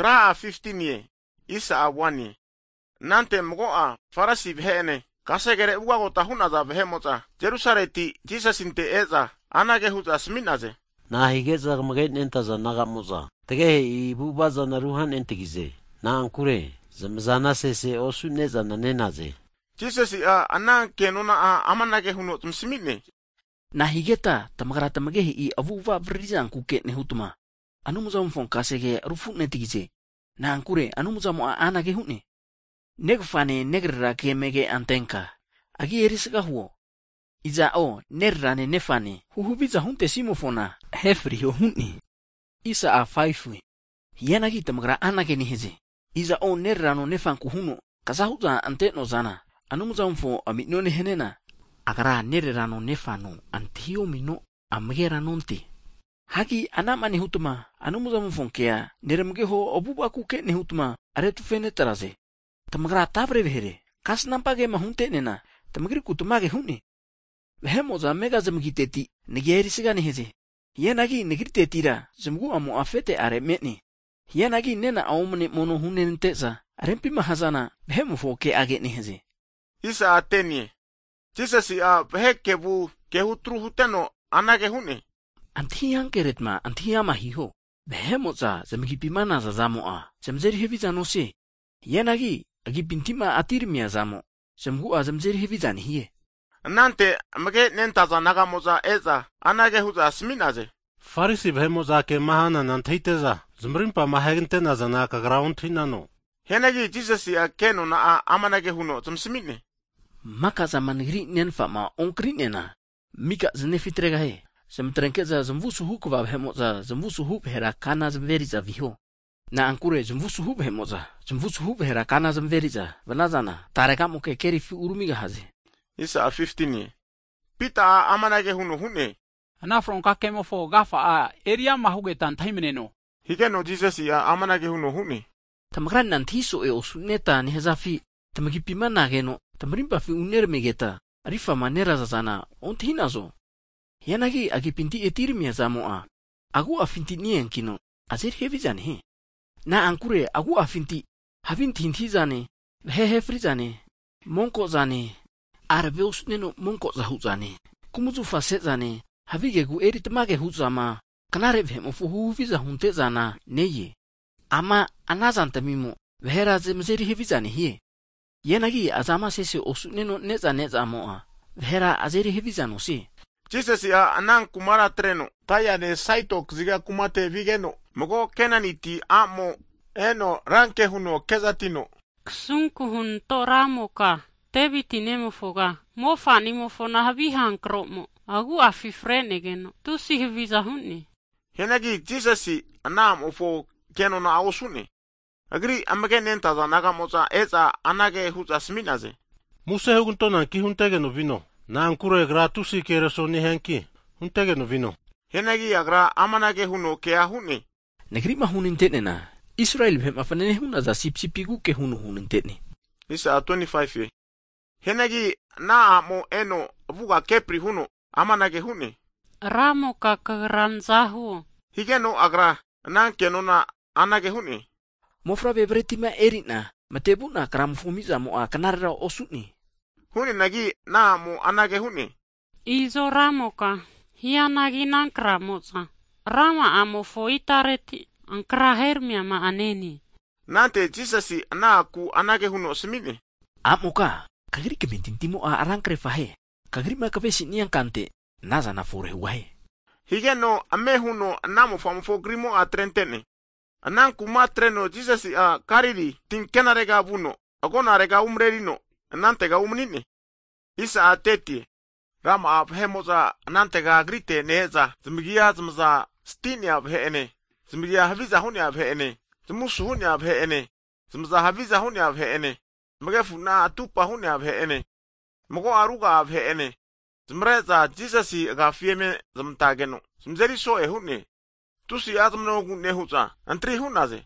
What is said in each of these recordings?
Gra 15 isa 1 nante mgoa farasi vhene kasegere ugago tahuna za vhemoza Jerusaleti jisasinte eza anage huza sminaze na higeza magen entaza nagamoza tege ibubaza na ruhan entigize na ankure zamzana sese osuneza na nenaze Jesus anan kenona amanage huno tumsimine na higeta tamagara tamagehi I avuva vrizan kuke ne hutuma anumuza mfon kasege rufu netigize na ankure anumuza mo anage hune negfane negra kemege antenka agi erisga huo iza o nerrane nefane huhubiza hunte simofona hefri hunni isa a faifwe yanagi tamagra anage ni heze iza o nerrano nefan kuhuno kasahuza anteno zana anumuza mfo aminone henena agara nerrano nefano antio mino amgera nonte hagi anamani hutuma anumuza mfonkea neremgeho obuba kuke ne hutuma aretu fene taraze tamagra tabre vehere kas nampage mahunte nena tamagri kutumage hunni vehemoza mega zamgiteti negeri sigani heze yenagi negritetira zamgu amu afete are metni yenagi nena aumne mono hunen tesa arempi mahazana vehemo foke age ni heze isa atenie Jesus vehekevu kehutru huteno anage hunne antiyan keretma antiyama hiho vehemoza zamgipimana za zamoa zamzeri heviza no se yenagi agi bintima atirmia zamo zamgu azamzeri hevizani hiye nante mage nentaza nagamoza eza anage huza sminaze farisi vhemoza ke mahana nanteiteza zumrimpa mahagente nazana ka ground hinano henagi Jesus keno na amanage huno tumsimine maka zamanigri nenfama onkri nena mika znefitrega he semtrenkeza zamvusu hukva vhemoza zamvusu hup hera kana zamveriza viho na ankure zamvusu hup hemoza zamvusu hup hera kana zamveriza vanazana tareka moke kerifi urumiga haze isa 15 pita amanage huno hune ana fronka kemofo gafa area mahugetan thaimeneno higeno Jesus amanage huno hune tamagran nantiso e osuneta ni hezafi tamagipimana geno tamrimpa fi unermegeta arifa manera zazana onthinazo yanagi agipinti etirmia zamoa agu afinti nienkino azir hevizane he na ankure agu afinti havinti hintizane hefrizane monko zane arveus neno monko zahuzane kumuzu fasezane havige gu eritmage huzama kanare vhemo fuhuviza hunte zana neye ama anazantamimo vehera zemzeri hevizane he yenagi azama sese osuneno neza moa vehera azeri hevizano se Jesus anan kumara treno taya ne saito ziga kumate vigeno mogo kenaniti amo eno ranke huno kezatino ksunku hun toramoka tebitinemo foga mofani mofona habihan kromo agu afifrenegeno tusi heviza hunni henagi Jesus anam ofo keno na ausune agri amage nentaza nagamoza eza anage huza sminaze muse huguntona ki huntegeno vino na ankure gratusi keresoni henki huntegeno vino henagi agra amanage huno kea hune negrima hunintenena Israel vhema fanene huna za sipsipigu ke hunintene isa 25 henagi na amo eno vuga kepri huno amanage hune ramo kakagranzahu higeno agra nankeno na anage hune mofra bebretima erina matebuna kramfumiza mo akanara osuni hune nagi na amo anage hune izo ramoka hianagi nankramoza rama amo foitareti ankra hermia ma aneni nante Jesus na ku anage huno smine amoka kagri kebentintimo arankre fahe kagri makabesi niankante naza na fore huahe higeno ame huno namo famfo grimo a trentene anan kuma treno Jesus kariri tinkenarega buno agona rega umrerino nantega umnine isa ateti rama abhemoza nantega grite neza zmigia zmza stinia bhene zmigia haviza hunia bhene zmusu hunia bhene zmza haviza hunia bhene mgefuna tupa hunia bhene mgo aruga bhene zmreza Jesus gafieme zmtageno zmzeri so ehune tusi azmno gunne huza antri hunaze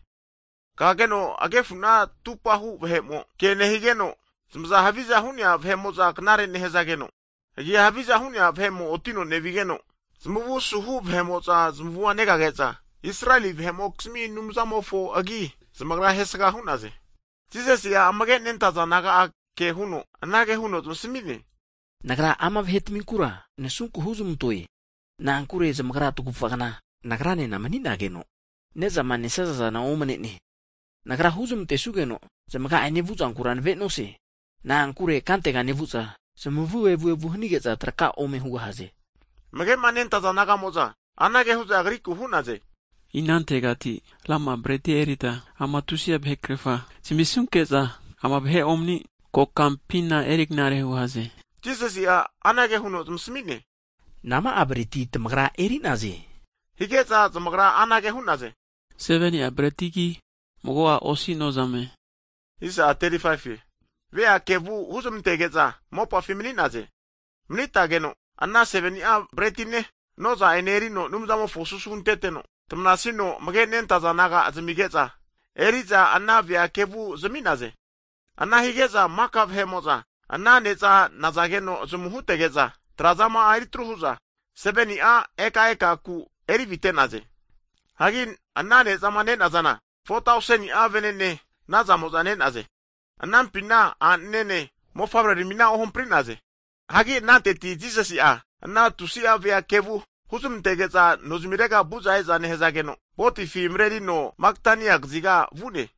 kageno agefuna tupa hu bhemo kene higeno zmza haviza hunia bhemoza knare nehezageno ye haviza hunia bhemo otino nevigeno zmuvu suhu bhemoza zmvuanega geza Israeli vhemoksmi numzamofo agi zamagra hesga hunaze. Jesus ya amage nentaza naga ke huno anage huno tumsimine. Nagra ama vhetmin kura ne sunku huzum toy. Na ankure zamagra tukufagana. Nagra ne namanina geno. Ne zamane sasa na omane ne. Nagra huzum tesugeno zamaga anevuza ankuran vetnose. Na ankure kantega nevuza. Zamavu evu hnigetza traka ome hugahaze. Mage manentaza naga moza anage huza agriku hunaze. Inantegati lama breti erita ama tusia bhekrefa simisunkeza ama bhe omni kokampina erignare huaze. Jesus ya anage huno tumsimine. Nama abreti tamagra erinaze. Higeza zamagra anage hunaze. Seveni abretiki mogoa osinozame. Isa 35. Vea kevu huzumtegeza mopa femininaze. Mnita geno anna 7 abretine noza enerino numzamo fosusunteteno. Tumnasino mage nentaza naga azmigeza. Eriza anna vea kevu zeminaze. Anna higeza makav hemoza. Anna neza nazageno zumuhutegeza. Trazama airitruhuza. 7 eka ku erivitenaze. Hagin anna neza manenazana. 4000 venene nazamozanennaze. Anna pina anene mofabre mina ohomprinaze. Hagi nanteti Jesus anna tusia vea kevu huzumtegeza nozumirega buza eza nehezageno. Boti fi mredi no maktania gziga vune.